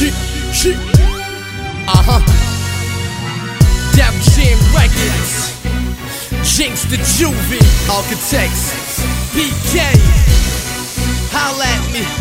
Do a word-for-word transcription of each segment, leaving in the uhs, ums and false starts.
Shit, shit. Uh-huh. Def Jam Records. Jinx the Juvie. Architects. B K. Holla at me.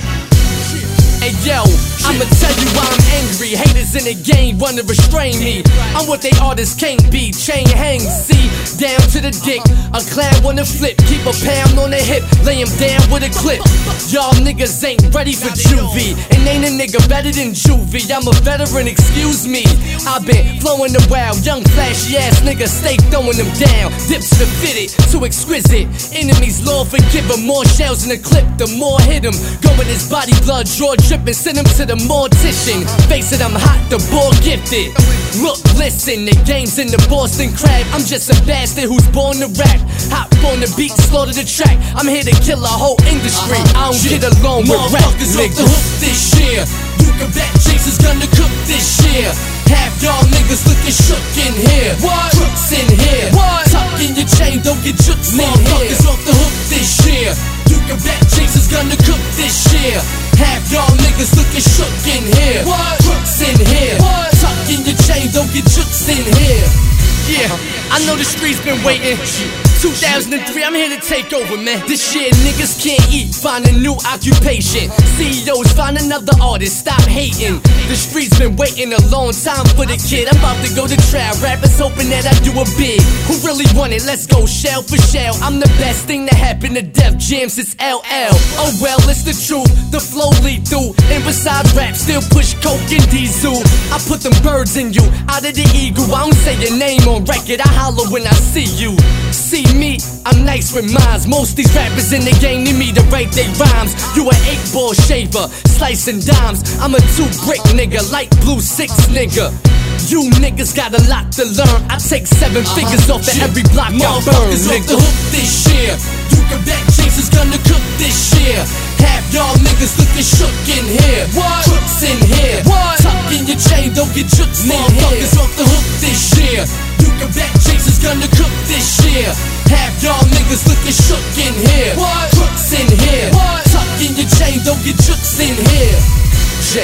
Hey yo, I'ma tell you why I'm angry. Haters in the game wanna restrain me. I'm what they artists can't be. Chain hang, see, down to the dick. A clown wanna flip, keep a pound on the hip, lay him down with a clip. Y'all niggas ain't ready for juvie, and ain't a nigga better than juvie. I'm a veteran, excuse me. I've been flowing the wild, young flashy ass niggas stay throwing them down. Dips to fit it, too exquisite. Enemies, Lord forgive him. More shells in the clip, the more hit him. Go in his body, blood draw dripping, send him to the mortician. Face it, I'm hot, the ball gifted. Look, listen, the game's in the Boston crab. I'm just a bastard who's born to rap. Hop on the beat, slaughter the track. I'm here to kill a whole industry. I don't get along with rap Motherfuckers off the hook this year. You can bet Jinx is gonna cook this year. Half y'all niggas looking shook in here. What? Crooks in here. What? Tuck in your chain, don't get jukes in here. Motherfuckers off the hook this year. You can bet Jinx is gonna cook this year. Half y'all niggas looking shook in here. What? Crooks in here. What? Tuck in your chain, don't get jukes in here. Yeah, I know the streets been waiting. two thousand three, I'm here to take over, man. This shit niggas can't eat, find a new occupation. C E Os, find another artist, stop hating. The streets been waiting a long time for the kid. I'm about to go to trial, rappers hoping that I do a big. Who really want it? Let's go shell for shell. I'm the best thing to happen to Def Jam since L L. Oh well, it's the truth, the flow lethal. And besides rap, still push coke and diesel. I put them birds in you, out of the eagle. I don't say your name on record, I holler when I see you. See me, I'm nice with minds. Most these rappers in the game need me to write their rhymes. You an eight ball shaver, slicing dimes. I'm a two brick nigga, light blue six nigga. You niggas got a lot to learn. I take seven uh-huh. figures off of every block I burn, Motherfuckers off nigga. the hook this year. You can bet Jinx is gonna cook this year. Half y'all niggas looking shook in here. What? Crooks in here. What? Tuck in your chain, don't get jukes in here. Motherfuckers off the hook this year. You can bet Jinx is gonna cook this year. Half y'all niggas looking shook in here. What? Crooks in here. What? Tuck in your chain, don't get jukes in here. J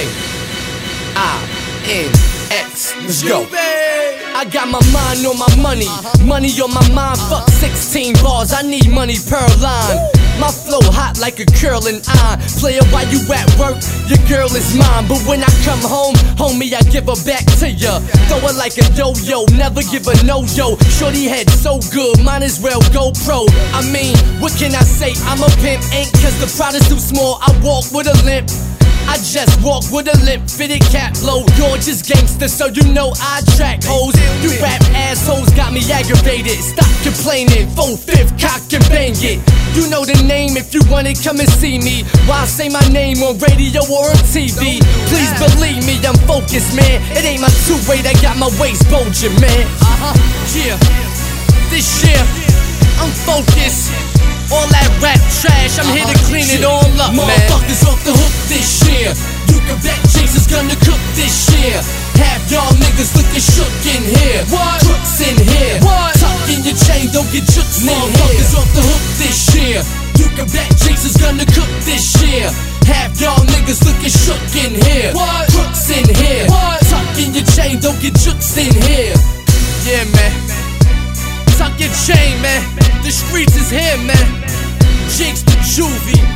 I N X, let's go. I got my mind on my money, money on my mind. Fuck sixteen bars, I need money per line. My flow hot like a curling iron. Player, while you at work, your girl is mine. But when I come home, homie, I give her back to ya. Throw her like a yo-yo, never give her no-yo. Shorty head so good, might as well go pro. I mean, what can I say? I'm a pimp, ain't cause the product's too small. I walk with a limp. I just walk with a lip, fitted cap blow. You're just gangster, so you know I track hoes. You rap assholes got me aggravated. Stop complaining, four-fifth cock and bang it. You know the name, if you want it, come and see me. Why say my name on radio or on T V? Please believe me, I'm focused, man. It ain't my two-way that got my waist bulging, man. Uh-huh, yeah. This year, I'm focused. All that rap trash, I'm here to clean it all up, man. Motherfuckers off the hook this year. You can bet Jinx is gonna cook this year. Half y'all niggas looking shook in here. What? Crooks in here. What? Tuck in your chain, don't get jukes in here. Motherfuckers off the hook this year. You can bet Jinx is gonna cook this year. Half y'all niggas looking shook in here. What? Crooks in here. What? Tuck in your chain, don't get jukes in here. Yeah, man. Tuck your chain, man. The streets is here, man. Jinx the Juvie.